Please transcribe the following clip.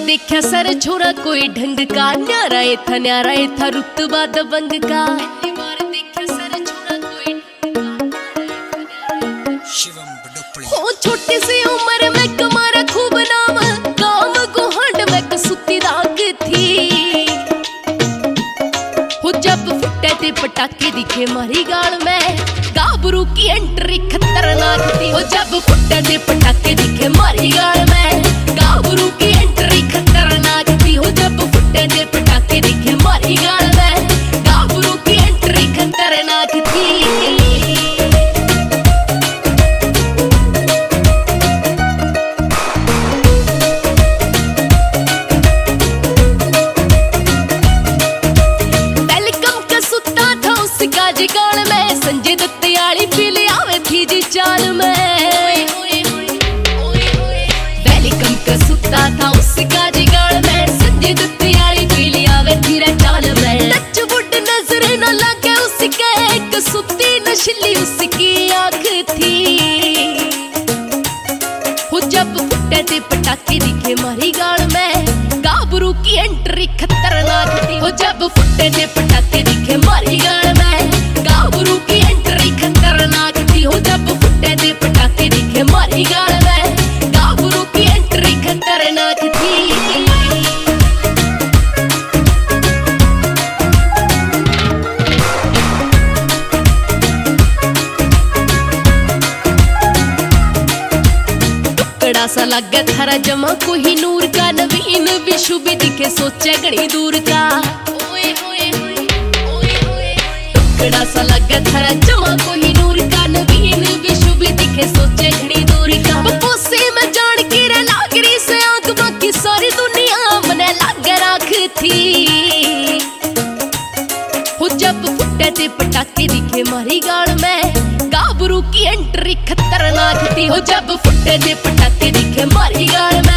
देखा सर छोरा कोई ढंग का, न्यारा था रुतबा दबंग का। पहली बार देखा सर छोरा कोई हो छोटी सी उम्र में कमारा खूब नाम, काम को हंड में कसुती राग थी। हो जब फुटे थे पटाखे दिखे मारी गाल में, गाबरू की एंट्री खतरनाक थी। हो जब फुटे थे पटाखे दिखे मारी गाल में, गाबरू की एंट्री खतरनाक थी। हो जब फुटे थे पटाखे दिखे मारी गाल में, गाबरू की एंट्री खतरनाक थी। गाल में संजय दत्त आली पीले आवे थी जी चाल में। वेलकम का सुता था उसका जी गाल में, संजय दत्त आली पीले आवे थी रे चाल में। टच वुड नजर न लगे उसके, एक सुती नशली उसकी आंख थी। हो जब फुटे थे पटाखे दिखे मारी गाल में, गाबरू की एंट्री खतरनाक थी। हो जब फुटे थे पटाखे दिखे मारी गाल में, गाबरू की एंट्री खतरनाक थी। हो जब फुटे थे पटाखे दिखे मारी गाल में, गाबरू की एंट्री खतरनाक थी। टुकड़ा सा लगे थारा जमा कोई नूर का, नवीन विशु भी दिखे सोचे घड़ी दूर का। टुकड़ा सा लगे थारा जमा कोई नूर का, नवीन विशु भी दिखे सोचे घड़ी दूर का। बपोसे में जान के रे लागरी से आंख, बाकी सारी दुनिया मने लाग राख थी। हो जब फुटे थे पटाखे दिखे मारी गाल में, गाबरू की एंट्री खतरनाक थी। हो जब फुटे थे पटाखे दिखे मारी गाल में,